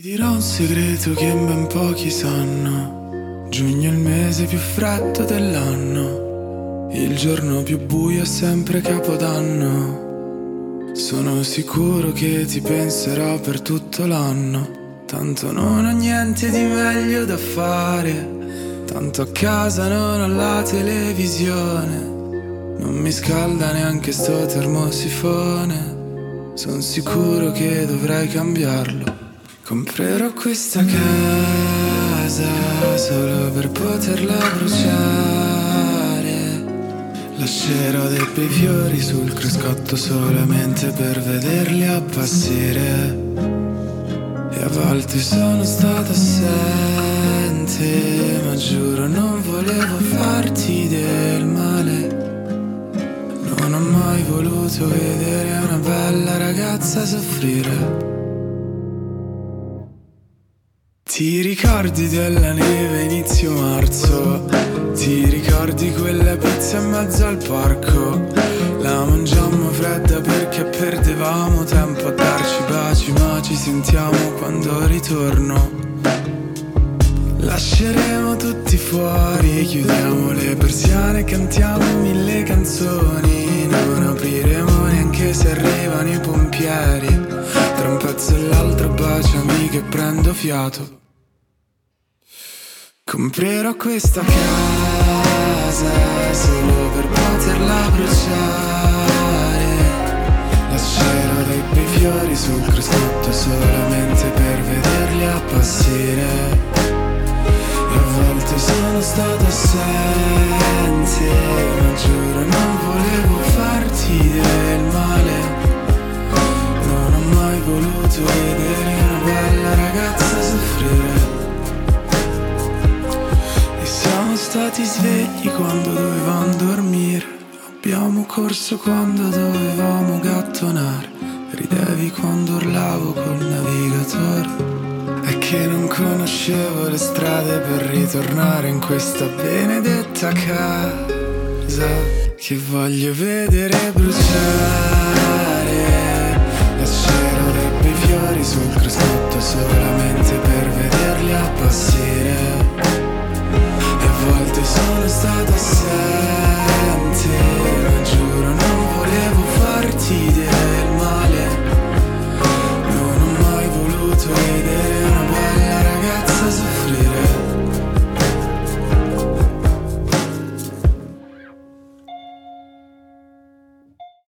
dirò un segreto che ben pochi sanno. Giugno è il mese più freddo dell'anno. Il giorno più buio è sempre Capodanno. Sono sicuro che ti penserò per tutto l'anno. Tanto non ho niente di meglio da fare. Tanto a casa non ho la televisione. Non mi scalda neanche sto termosifone. Son sicuro che dovrei cambiarlo. Comprerò questa casa solo per poterla bruciare. Lascerò dei bei fiori sul cruscotto solamente per vederli appassire. E a volte sono stato assente, ma giuro non volevo farti del male. Non ho mai voluto vedere una bella ragazza soffrire. Ti ricordi della neve inizio marzo? Ti ricordi quella pizza in mezzo al parco? La mangiammo fredda perché perdevamo tempo a darci baci, ma ci sentiamo quando ritorno. Lasceremo tutti fuori, chiudiamo le persiane e cantiamo 1000 canzoni. Non apriremo neanche se arrivano i pompieri. Tra un pezzo e l'altro baciami che prendo fiato. Comprerò questa casa solo per poterla bruciare. Lascerò dei bei fiori sul cruscotto solamente per vederli appassire. E a volte sono stato assente, ma giuro non volevo farti del male. Non ho mai voluto vedere una bella ragazza soffrire. Siamo stati svegli quando dovevamo dormire. Abbiamo corso quando dovevamo gattonare. Ridevi quando urlavo col navigatore. È che non conoscevo le strade per ritornare in questa benedetta casa che voglio vedere bruciare.